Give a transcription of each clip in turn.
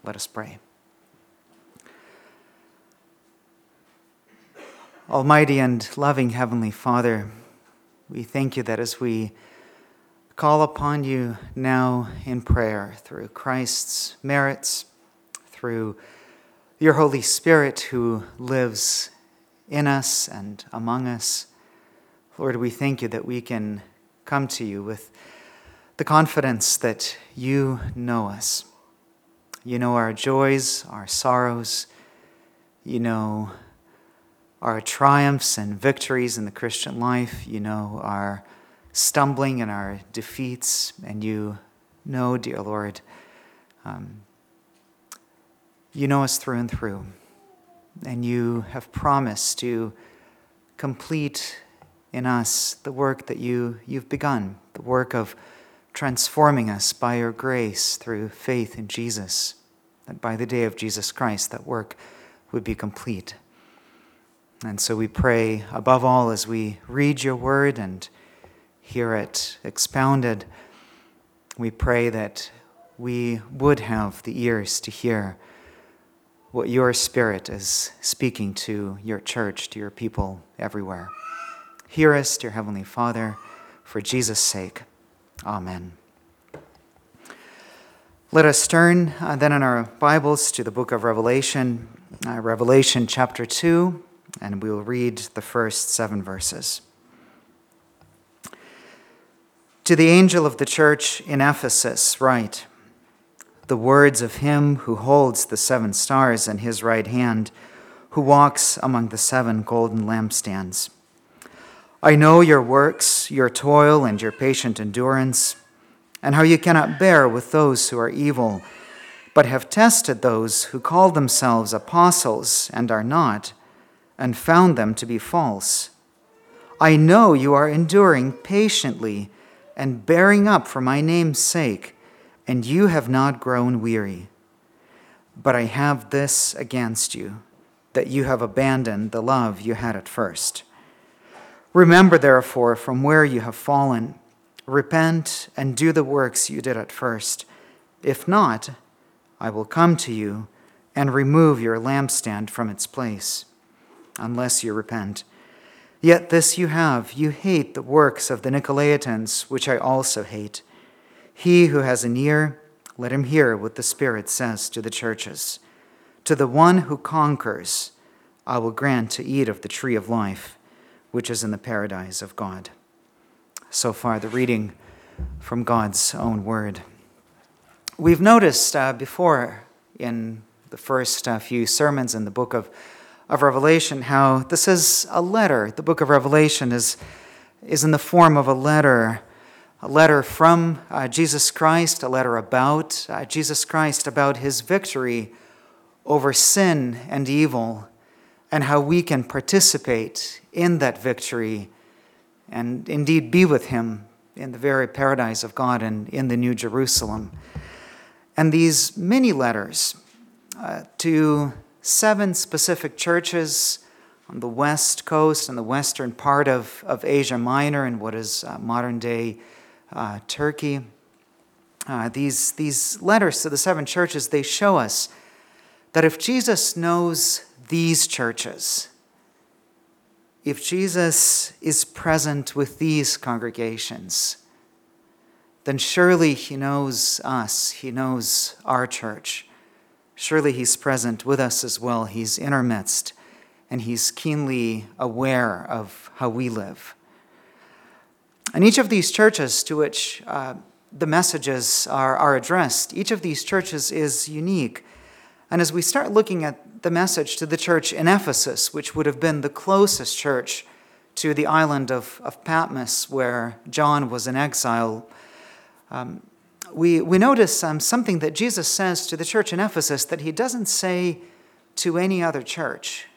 Let us pray. Almighty and loving Heavenly Father, we thank you that as we call upon you now in prayer through Christ's merits, through your Holy Spirit who lives in us and among us, Lord, we thank you that we can come to you with the confidence that you know us. You know our joys, our sorrows. You know our triumphs and victories in the Christian life. You know our stumbling and our defeats. And you know, dear Lord, you know us through and through. And you have promised to complete in us the work that you've begun, the work of transforming us by your grace through faith in Jesus, that by the day of Jesus Christ that work would be complete. And so we pray above all as we read your word and hear it expounded, we pray that we would have the ears to hear what your Spirit is speaking to your church, to your people everywhere. Hear us, dear Heavenly Father, for Jesus' sake. Amen. Let us turn then in our Bibles to the book of Revelation, Revelation chapter 2, and we will read the first 7 verses. To the angel of the church in Ephesus write, the words of him who holds the 7 stars in his right hand, who walks among the 7 golden lampstands. I know your works, your toil, and your patient endurance, and how you cannot bear with those who are evil, but have tested those who call themselves apostles and are not, and found them to be false. I know you are enduring patiently and bearing up for my name's sake, and you have not grown weary. But I have this against you, that you have abandoned the love you had at first. Remember, therefore, from where you have fallen, repent and do the works you did at first. If not, I will come to you and remove your lampstand from its place, unless you repent. Yet this you have, you hate the works of the Nicolaitans, which I also hate. He who has an ear, let him hear what the Spirit says to the churches. To the one who conquers, I will grant to eat of the tree of life, which is in the paradise of God. So far, the reading from God's own word. We've noticed before in the first few sermons in the book of Revelation how this is a letter. The book of Revelation is in the form of a letter from Jesus Christ, a letter about Jesus Christ, about his victory over sin and evil, and how we can participate in that victory and indeed be with him in the very paradise of God and in the New Jerusalem. And these many letters to 7 specific churches on the west coast and the western part of Asia Minor and what is modern-day Turkey. These letters to the 7 churches, they show us that if Jesus knows these churches, if Jesus is present with these congregations, then surely he knows us, he knows our church. Surely he's present with us as well. He's in our midst, and he's keenly aware of how we live. And each of these churches to which the messages are addressed, each of these churches is unique. And as we start looking at the message to the church in Ephesus, which would have been the closest church to the island of Patmos where John was in exile, we notice something that Jesus says to the church in Ephesus that he doesn't say to any other church.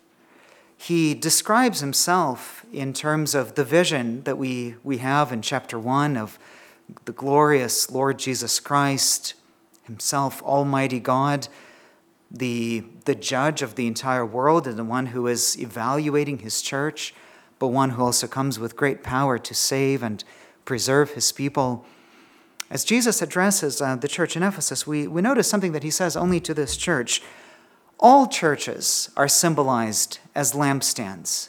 He describes himself in terms of the vision that we have in chapter 1 of the glorious Lord Jesus Christ, himself Almighty God, the judge of the entire world and the one who is evaluating his church, but one who also comes with great power to save and preserve his people. As Jesus addresses the church in Ephesus, we notice something that he says only to this church. All churches are symbolized as lampstands.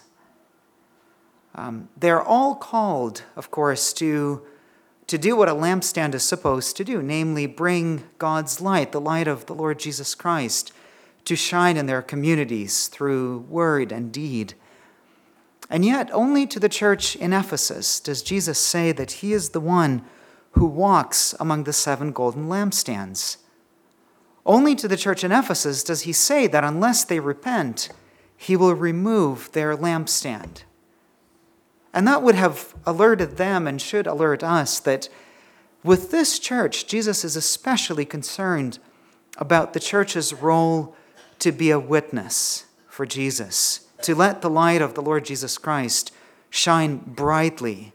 They're all called, of course, to do what a lampstand is supposed to do, namely bring God's light, the light of the Lord Jesus Christ, to shine in their communities through word and deed. And yet, only to the church in Ephesus does Jesus say that he is the one who walks among the 7 golden lampstands. Only to the church in Ephesus does he say that unless they repent, he will remove their lampstand. And that would have alerted them and should alert us that with this church, Jesus is especially concerned about the church's role to be a witness for Jesus, to let the light of the Lord Jesus Christ shine brightly,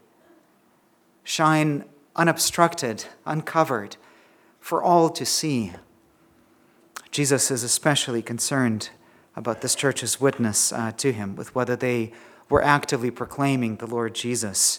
shine unobstructed, uncovered, for all to see. Jesus is especially concerned about this church's witness to him, with whether they were actively proclaiming the Lord Jesus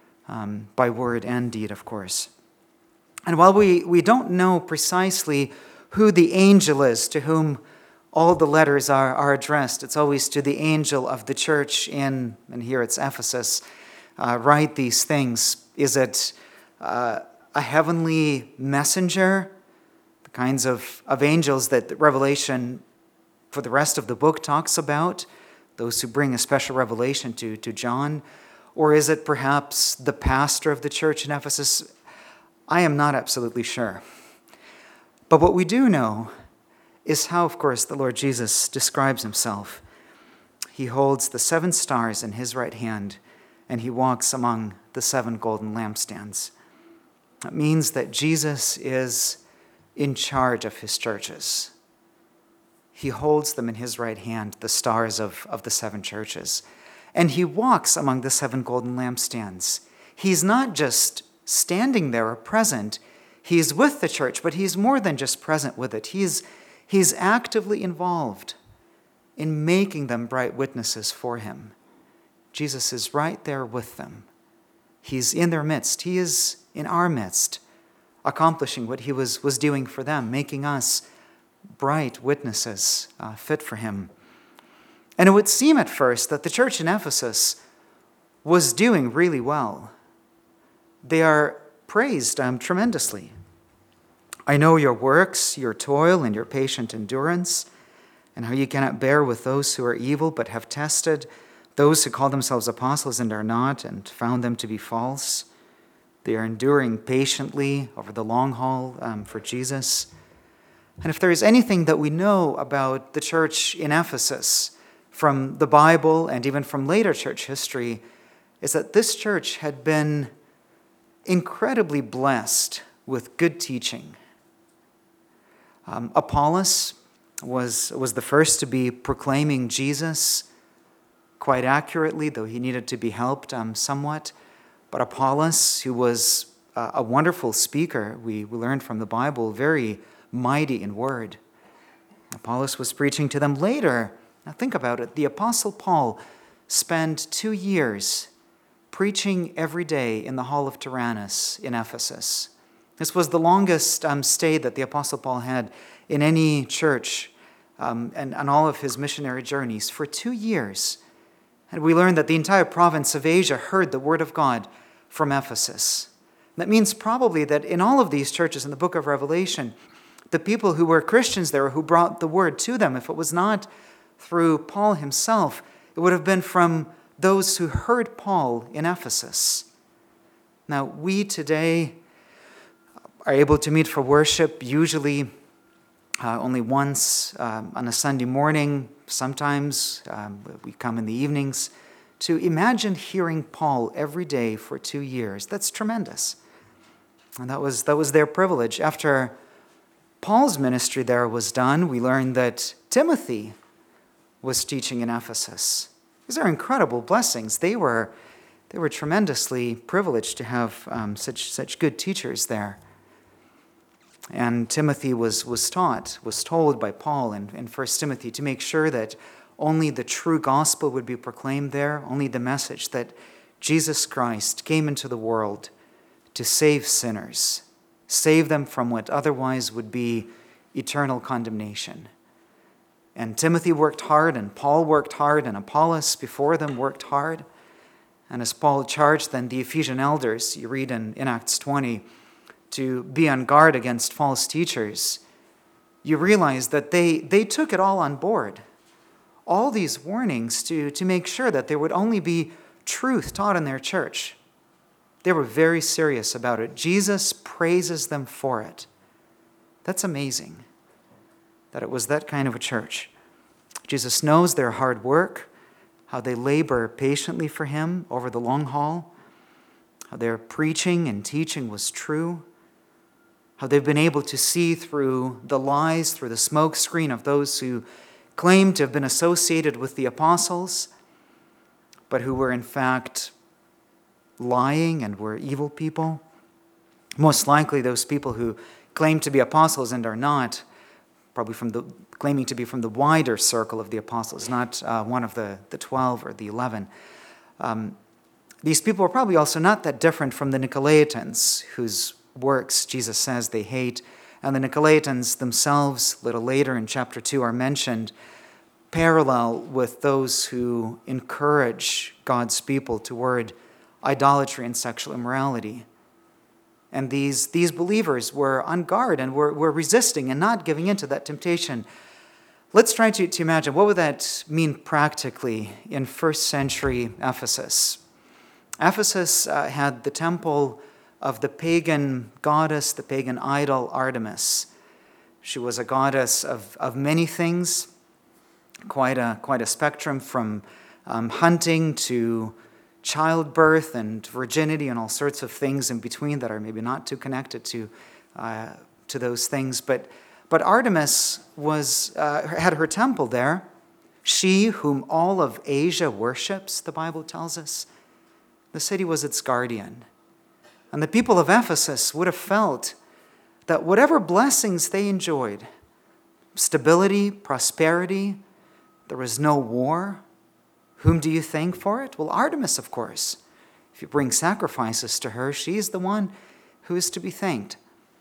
by word and deed, of course. And while we don't know precisely who the angel is to whom all the letters are addressed, it's always to the angel of the church in, and here it's Ephesus, write these things. Is it a heavenly messenger, the kinds of angels that Revelation for the rest of the book talks about, those who bring a special revelation to John? Or is it perhaps the pastor of the church in Ephesus? I am not absolutely sure. But what we do know is how, of course, the Lord Jesus describes himself. He holds the 7 stars in his right hand, and he walks among the 7 golden lampstands. It means that Jesus is in charge of his churches. He holds them in his right hand, the stars of the 7 churches. And he walks among the 7 golden lampstands. He's not just standing there or present. He's with the church, but he's more than just present with it. He's actively involved in making them bright witnesses for him. Jesus is right there with them. He's in their midst. He is in our midst, accomplishing what he was doing for them, making us bright witnesses fit for him. And it would seem at first that the church in Ephesus was doing really well. They are praised tremendously. I know your works, your toil, and your patient endurance, and how you cannot bear with those who are evil, but have tested those who call themselves apostles and are not, and found them to be false. They are enduring patiently over the long haul for Jesus. And if there is anything that we know about the church in Ephesus from the Bible and even from later church history, is that this church had been incredibly blessed with good teaching. Apollos was the first to be proclaiming Jesus quite accurately, though he needed to be helped somewhat. But Apollos, who was a wonderful speaker, we learned from the Bible, very mighty in word. Apollos was preaching to them later. Now think about it. The Apostle Paul spent 2 years preaching every day in the hall of Tyrannus in Ephesus. This was the longest stay that the Apostle Paul had in any church and on all of his missionary journeys for 2 years. And we learned that the entire province of Asia heard the word of God from Ephesus. That means probably that in all of these churches in the book of Revelation, the people who were Christians there, who brought the word to them, if it was not through Paul himself, it would have been from those who heard Paul in Ephesus. Now, we today are able to meet for worship usually only once on a Sunday morning. Sometimes we come in the evenings. To imagine hearing Paul every day for 2 years, that's tremendous. And that was their privilege. After Paul's ministry there was done, we learned that Timothy was teaching in Ephesus. These are incredible blessings. They were tremendously privileged to have such good teachers there. And Timothy was told by Paul in 1 Timothy to make sure that only the true gospel would be proclaimed there, only the message that Jesus Christ came into the world to save sinners, save them from what otherwise would be eternal condemnation. And Timothy worked hard, and Paul worked hard, and Apollos before them worked hard. And as Paul charged then the Ephesian elders, you read in Acts 20, to be on guard against false teachers, you realize that they took it all on board. All these warnings to make sure that there would only be truth taught in their church. They were very serious about it. Jesus praises them for it. That's amazing, that it was that kind of a church. Jesus knows their hard work, how they labor patiently for him over the long haul, how their preaching and teaching was true, how they've been able to see through the lies, through the smoke screen of those who claimed to have been associated with the apostles, but who were in fact lying and were evil people. Most likely those people who claim to be apostles and are not, probably claiming to be from the wider circle of the apostles, not one of the 12 or the 11. These people were probably also not that different from the Nicolaitans, whose works Jesus says they hate. And the Nicolaitans themselves, a little later in chapter 2, are mentioned parallel with those who encourage God's people toward idolatry and sexual immorality. And these believers were on guard and were resisting and not giving in to that temptation. Let's try to imagine, what would that mean practically in first century Ephesus? Ephesus had the temple of the pagan goddess, the pagan idol Artemis. She was a goddess of many things, quite a spectrum, from hunting to childbirth and virginity and all sorts of things in between that are maybe not too connected to those things. But Artemis had her temple there. She whom all of Asia worships, the Bible tells us. The city was its guardian. And the people of Ephesus would have felt that whatever blessings they enjoyed, stability, prosperity, there was no war. Whom do you thank for it? Well, Artemis, of course. If you bring sacrifices to her, she's the one who is to be thanked.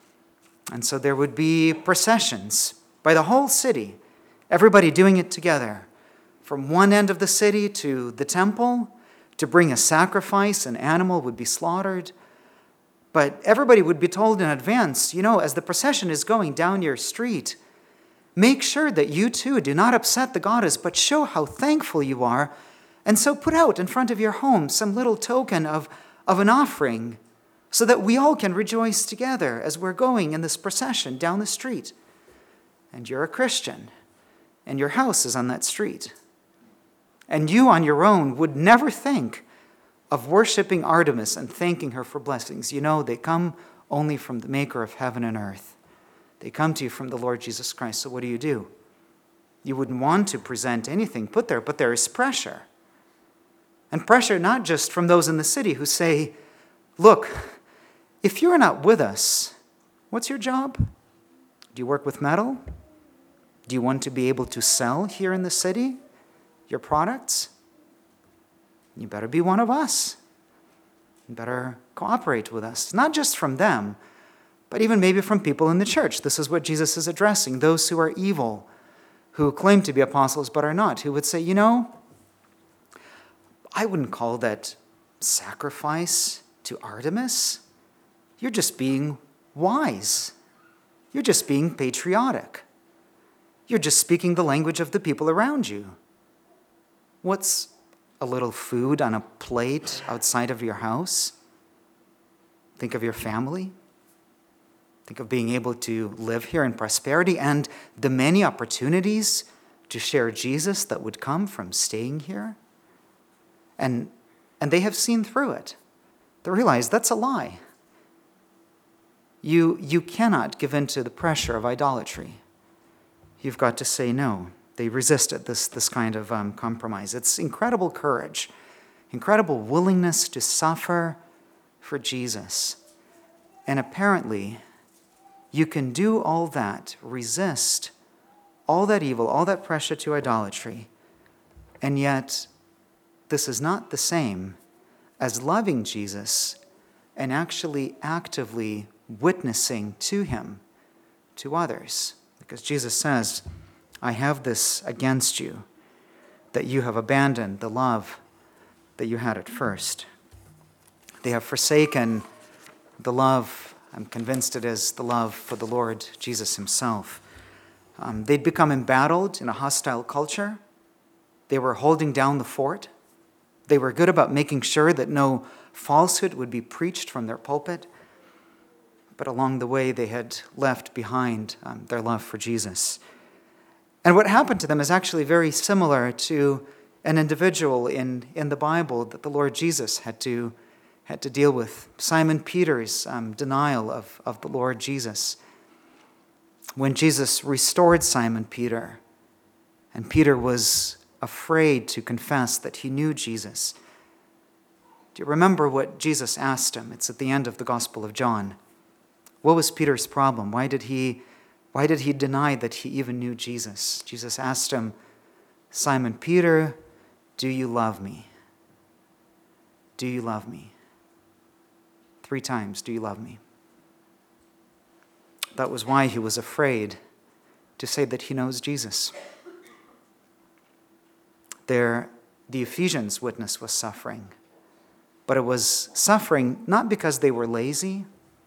And so there would be processions by the whole city, everybody doing it together, from one end of the city to the temple to bring a sacrifice. An animal would be slaughtered. But everybody would be told in advance, as the procession is going down your street, make sure that you too do not upset the goddess, but show how thankful you are. And so put out in front of your home some little token of an offering so that we all can rejoice together as we're going in this procession down the street. And you're a Christian, and your house is on that street. And you on your own would never think of worshiping Artemis and thanking her for blessings. They come only from the maker of heaven and earth. They come to you from the Lord Jesus Christ. So what do? You wouldn't want to present anything put there, but there is pressure. And pressure not just from those in the city who say, look, if you're not with us, what's your job? Do you work with metal? Do you want to be able to sell here in the city your products? You better be one of us. You better cooperate with us. Not just from them, but even maybe from people in the church. This is what Jesus is addressing. Those who are evil, who claim to be apostles but are not, who would say, I wouldn't call that sacrifice to Artemis. You're just being wise. You're just being patriotic. You're just speaking the language of the people around you. What's a little food on a plate outside of your house? Think of your family. Think of being able to live here in prosperity and the many opportunities to share Jesus that would come from staying here. And they have seen through it. They realize that's a lie. You cannot give in to the pressure of idolatry. You've got to say no. They resisted this kind of compromise. It's incredible courage, incredible willingness to suffer for Jesus. And apparently, you can do all that, resist all that evil, all that pressure to idolatry, and yet this is not the same as loving Jesus and actually actively witnessing to him, to others. Because Jesus says, I have this against you, that you have abandoned the love that you had at first. They have forsaken the love, I'm convinced it is the love for the Lord Jesus himself. They'd become embattled in a hostile culture. They were holding down the fort. They were good about making sure that no falsehood would be preached from their pulpit. But along the way, they had left behind their love for Jesus. And what happened to them is actually very similar to an individual in the Bible that the Lord Jesus had to deal with. Simon Peter's denial of the Lord Jesus. When Jesus restored Simon Peter, and Peter was afraid to confess that he knew Jesus. Do you remember what Jesus asked him? It's at the end of the Gospel of John. What was Peter's problem? Why did he deny that he even knew Jesus? Jesus asked him, Simon Peter, do you love me? Do you love me? 3 times, do you love me? That was why he was afraid to say that he knows Jesus. The Ephesians' witness was suffering, but it was suffering not because they were lazy,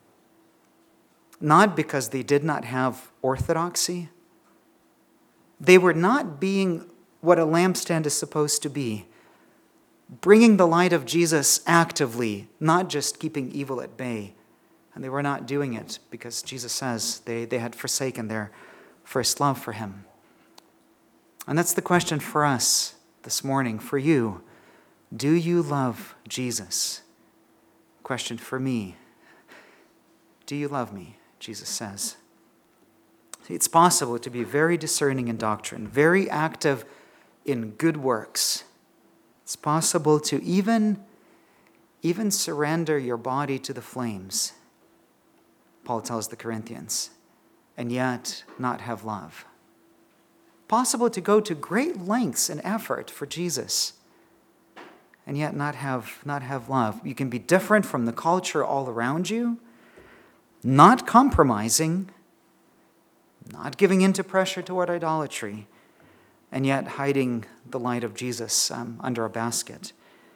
not because they did not have orthodoxy. They were not being what a lampstand is supposed to be, bringing the light of Jesus actively, not just keeping evil at bay. And they were not doing it because Jesus says they had forsaken their first love for him. And that's the question for us this morning, for you. Do you love Jesus? Question for me. Do you love me? Jesus says. It's possible to be very discerning in doctrine, very active in good works. It's possible to even surrender your body to the flames, Paul tells the Corinthians, and yet not have love. Possible to go to great lengths and effort for Jesus, and yet not have love. You can be different from the culture all around you, not compromising, not giving in to pressure toward idolatry, and yet hiding the light of Jesus under a basket.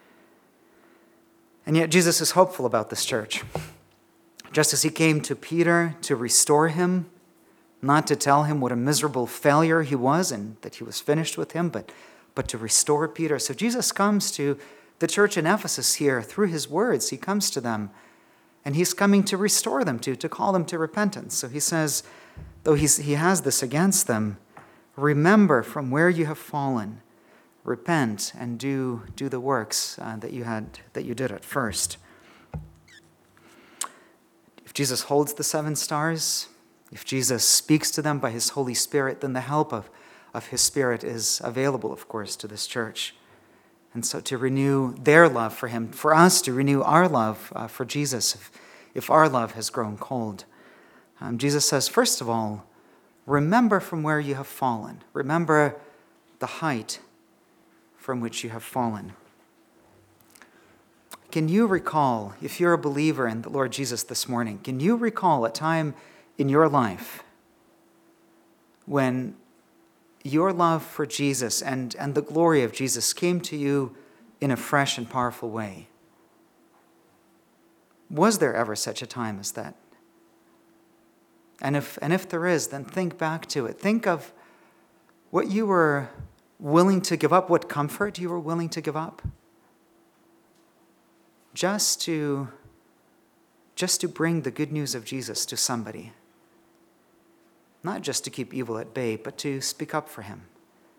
And yet Jesus is hopeful about this church. Just as he came to Peter to restore him, not to tell him what a miserable failure he was and that he was finished with him, but to restore Peter. So Jesus comes to the church in Ephesus here through his words. He comes to them, and he's coming to restore them, to call them to repentance. So he says, though he has this against them, remember from where you have fallen, repent and do the works that you did at first. If Jesus holds the 7 stars, if Jesus speaks to them by his Holy Spirit, then the help of his Spirit is available, of course, to this church. And so to renew their love for him, for us to renew our love for Jesus, if our love has grown cold. Jesus says, first of all, remember from where you have fallen. Remember the height from which you have fallen. Can you recall, if you're a believer in the Lord Jesus this morning, can you recall a time in your life when your love for Jesus and the glory of Jesus came to you in a fresh and powerful way? Was there ever such a time as that? And if there is, then think back to it. Think of what you were willing to give up, what comfort you were willing to give up, just to bring the good news of Jesus to somebody. Not just to keep evil at bay, but to speak up for him.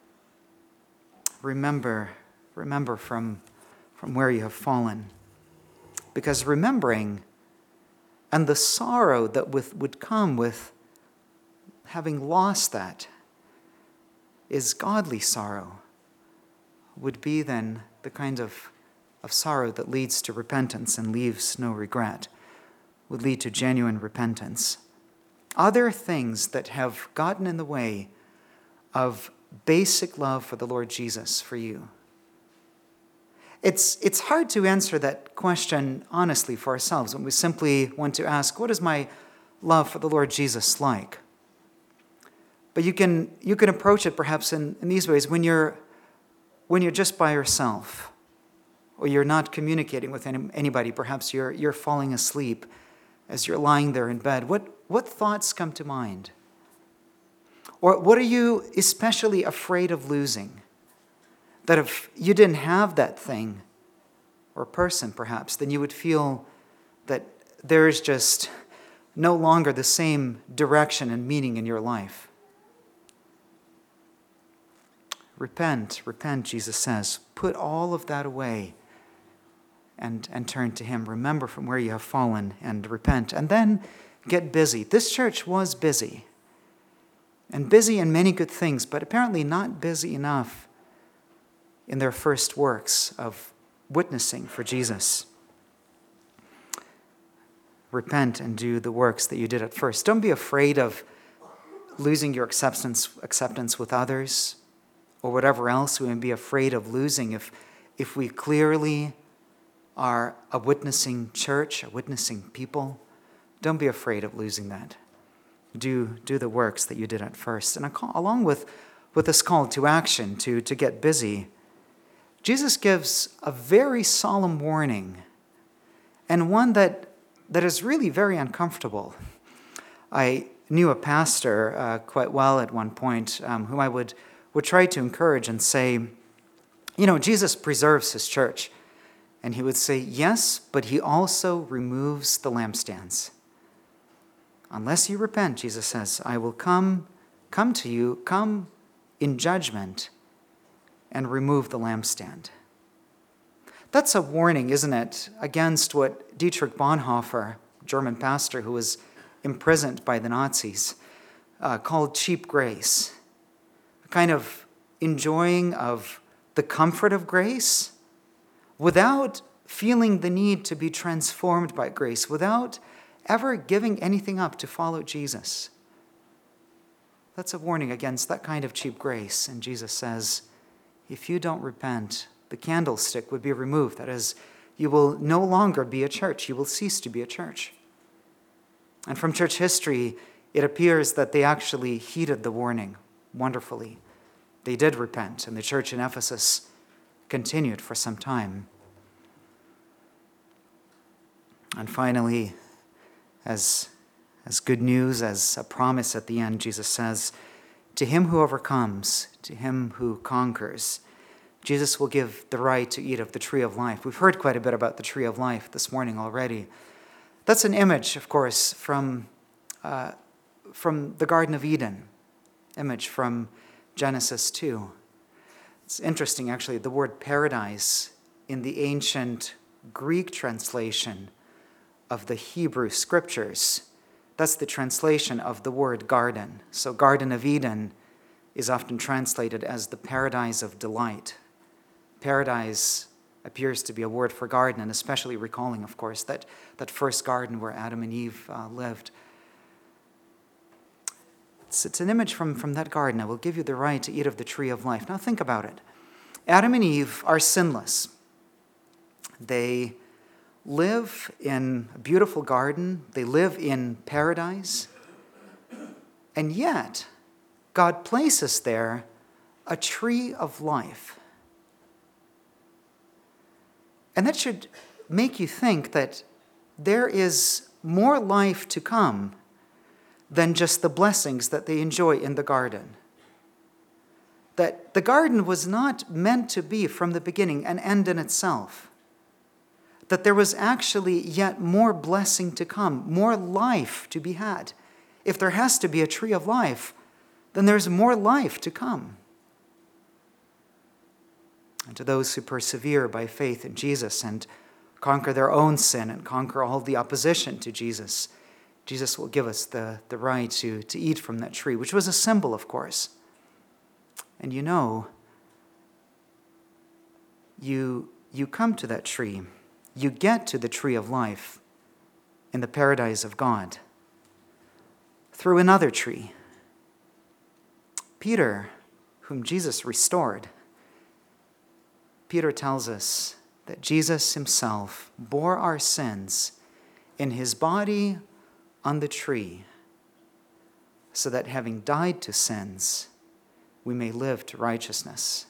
Remember from where you have fallen. Because remembering and the sorrow that would come with having lost that is godly sorrow, would be then the kind of sorrow that leads to repentance and leaves no regret, would lead to genuine repentance. Other things that have gotten in the way of basic love for the Lord Jesus for you. It's hard to answer that question honestly for ourselves when we simply want to ask, what is my love for the Lord Jesus like? But you can approach it perhaps in these ways when you're just by yourself, or you're not communicating with anybody. Perhaps you're falling asleep as you're lying there in bed. What thoughts come to mind? Or what are you especially afraid of losing? That if you didn't have that thing or person, perhaps, then you would feel that there is just no longer the same direction and meaning in your life. Repent, Jesus says. Put all of that away and turn to him. Remember from where you have fallen and repent. And then get busy. This church was busy. And busy in many good things, but apparently not busy enough in their first works of witnessing for Jesus. Repent and do the works that you did at first. Don't be afraid of losing your acceptance with others or whatever else we may be afraid of losing if we clearly are a witnessing church, a witnessing people. Don't be afraid of losing that. Do the works that you did at first. And along with this call to action, to get busy, Jesus gives a very solemn warning, and one that is really very uncomfortable. I knew a pastor quite well at one point whom I would try to encourage and say, Jesus preserves his church. And he would say, yes, but he also removes the lampstands. Unless you repent, Jesus says, I will come to you, come in judgment and remove the lampstand. That's a warning, isn't it, against what Dietrich Bonhoeffer, German pastor who was imprisoned by the Nazis, called cheap grace. A kind of enjoying of the comfort of grace without feeling the need to be transformed by grace, without ever giving anything up to follow Jesus. That's a warning against that kind of cheap grace. And Jesus says, if you don't repent, the candlestick would be removed. That is, you will no longer be a church. You will cease to be a church. And from church history, it appears that they actually heeded the warning wonderfully. They did repent, and the church in Ephesus continued for some time. And finally, as good news, as a promise at the end, Jesus says, to him who overcomes, to him who conquers, Jesus will give the right to eat of the tree of life. We've heard quite a bit about the tree of life this morning already. That's an image, of course, from the Garden of Eden, image from Genesis 2. It's interesting, actually, the word paradise in the ancient Greek translation of the Hebrew scriptures, that's the translation of the word garden. So Garden of Eden is often translated as the paradise of delight. Paradise appears to be a word for garden, and especially recalling, of course, that first garden where Adam and Eve lived. It's an image from that garden. I will give you the right to eat of the tree of life. Now think about it. Adam and Eve are sinless. They live in a beautiful garden. They live in paradise. And yet, God places there a tree of life. And that should make you think that there is more life to come than just the blessings that they enjoy in the garden. That the garden was not meant to be from the beginning an end in itself. That there was actually yet more blessing to come, more life to be had. If there has to be a tree of life, then there's more life to come. And to those who persevere by faith in Jesus and conquer their own sin and conquer all the opposition to Jesus, Jesus will give us the right to eat from that tree, which was a symbol, of course. And you come to that tree. You get to the tree of life in the paradise of God through another tree. Peter, whom Jesus restored, Peter tells us that Jesus himself bore our sins in his body on the tree, so that having died to sins, we may live to righteousness.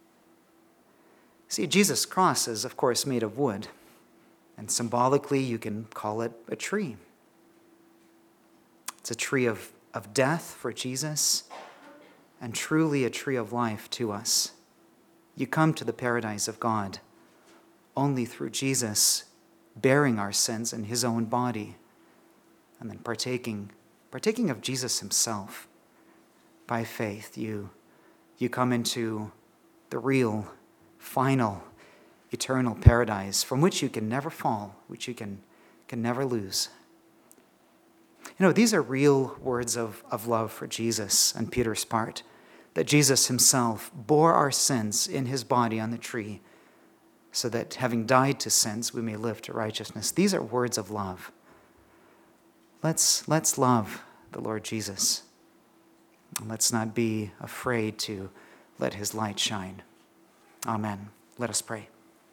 See, Jesus' cross is, of course, made of wood, and symbolically you can call it a tree. It's a tree of death for Jesus, and truly a tree of life to us. You come to the paradise of God only through Jesus bearing our sins in his own body, and then partaking of Jesus himself. By faith, you come into the real, final, eternal paradise from which you can never fall, which you can never lose. You know, these are real words of love for Jesus on Peter's part, that Jesus himself bore our sins in his body on the tree, so that having died to sins, we may live to righteousness. These are words of love. Let's love the Lord Jesus. Let's not be afraid to let his light shine. Amen. Let us pray.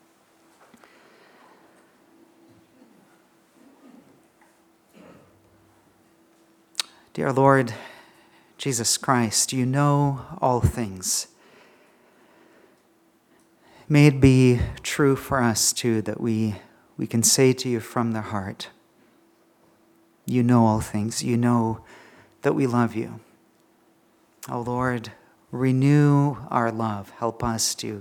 Dear Lord Jesus Christ, you know all things. May it be true for us too that we can say to you from the heart, you know all things. You know that we love you. Oh Lord, renew our love. Help us to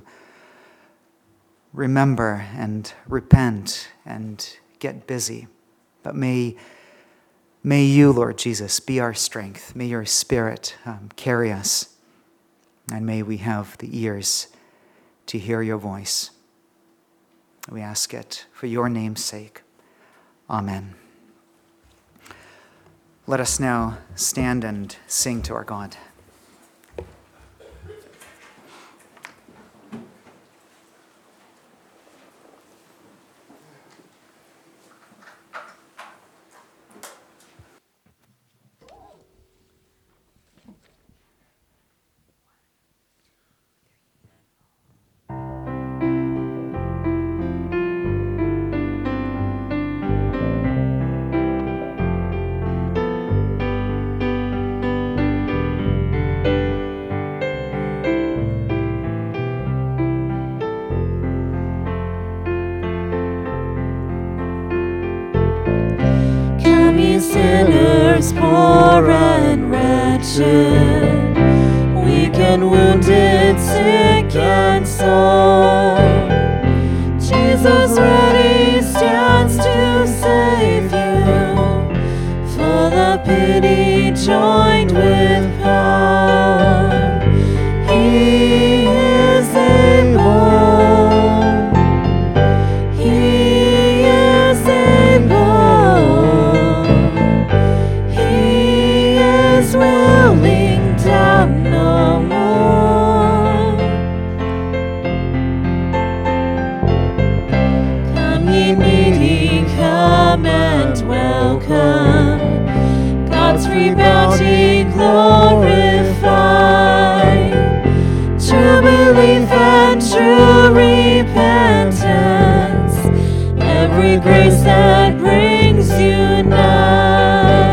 remember and repent and get busy. But may you, Lord Jesus, be our strength. May your Spirit carry us. And may we have the ears to hear your voice. We ask it for your name's sake. Amen. Let us now stand and sing to our God. Sinners poor and wretched, weak and wounded, sick and sore, Jesus ready stands to save you, full of pity joined with power. He is able. He is able. Willing down no more. Come ye needy, come and welcome God's free bounty glorify. True belief and true repentance, every grace that brings you nigh.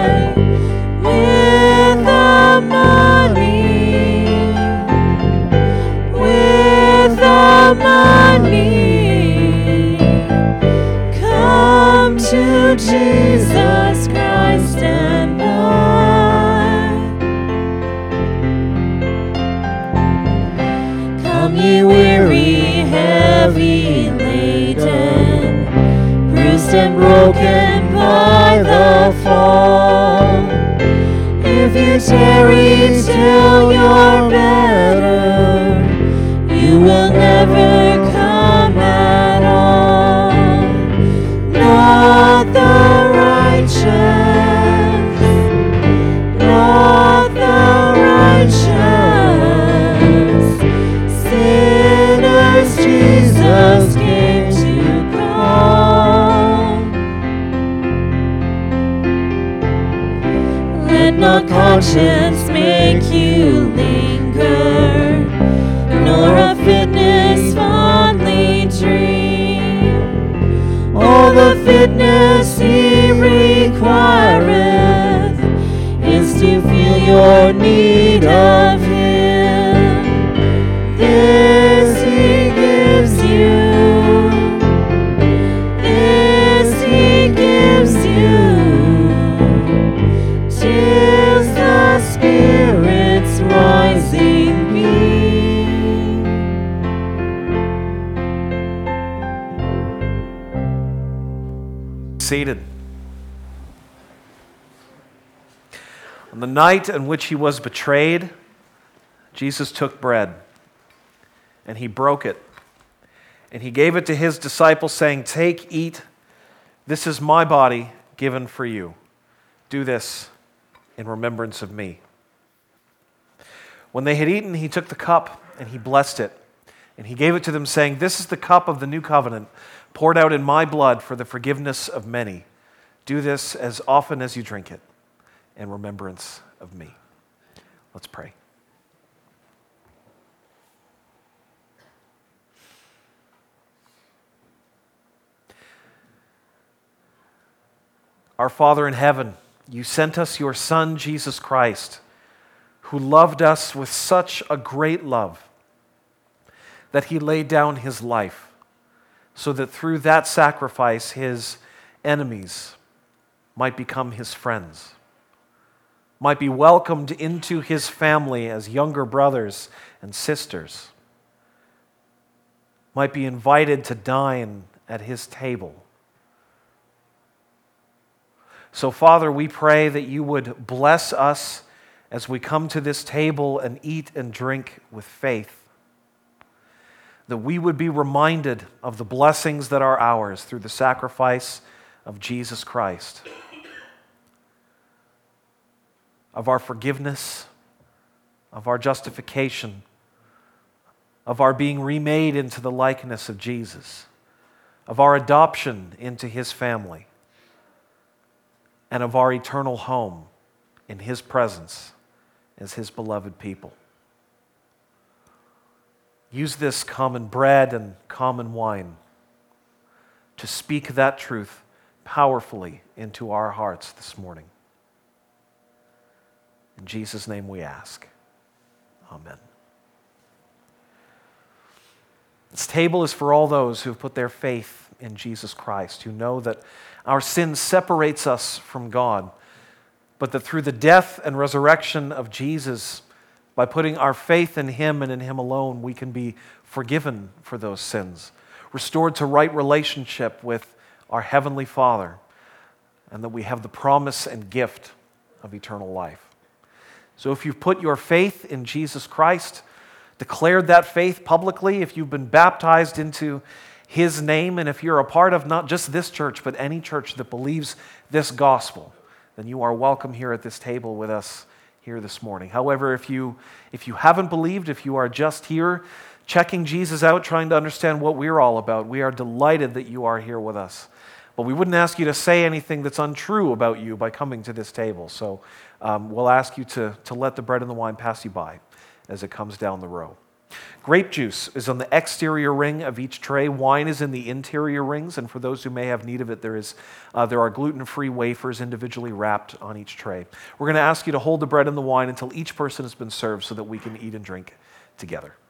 Money, come to Jesus Christ and buy. Come ye weary, heavy laden, bruised and broken by the fall. If you tarry till you're better, you will never come at all. Not the righteous, not the righteous. Sinners Jesus came to call. Let not conscience make you linger, nor a fitness fondly dream. seated. On the night in which he was betrayed, Jesus took bread, and he broke it, and he gave it to his disciples, saying, "Take, eat. This is my body given for you. Do this in remembrance of me." When they had eaten, he took the cup, and he blessed it, and he gave it to them, saying, "This is the cup of the new covenant, poured out in my blood for the forgiveness of many. Do this as often as you drink it in remembrance of me." Let's pray. Our Father in heaven, you sent us your Son, Jesus Christ, who loved us with such a great love that he laid down his life so that through that sacrifice his enemies might become his friends, might be welcomed into his family as younger brothers and sisters, might be invited to dine at his table. So, Father, we pray that you would bless us as we come to this table and eat and drink with faith, that we would be reminded of the blessings that are ours through the sacrifice of Jesus Christ, of our forgiveness, of our justification, of our being remade into the likeness of Jesus, of our adoption into his family, and of our eternal home in his presence as his beloved people. Use this common bread and common wine to speak that truth powerfully into our hearts this morning. In Jesus' name we ask. Amen. This table is for all those who have put their faith in Jesus Christ, who know that our sin separates us from God, but that through the death and resurrection of Jesus, by putting our faith in him and in him alone, we can be forgiven for those sins, restored to right relationship with our Heavenly Father, and that we have the promise and gift of eternal life. So if you've put your faith in Jesus Christ, declared that faith publicly, if you've been baptized into his name, and if you're a part of not just this church, but any church that believes this gospel, then you are welcome here at this table with us here this morning. However, if you haven't believed, if you are just here checking Jesus out, trying to understand what we're all about, we are delighted that you are here with us. But we wouldn't ask you to say anything that's untrue about you by coming to this table. So we'll ask you to let the bread and the wine pass you by as it comes down the row. Grape juice is on the exterior ring of each tray. Wine is in the interior rings, and for those who may have need of it, there are gluten-free wafers individually wrapped on each tray. We're going to ask you to hold the bread and the wine until each person has been served so that we can eat and drink together.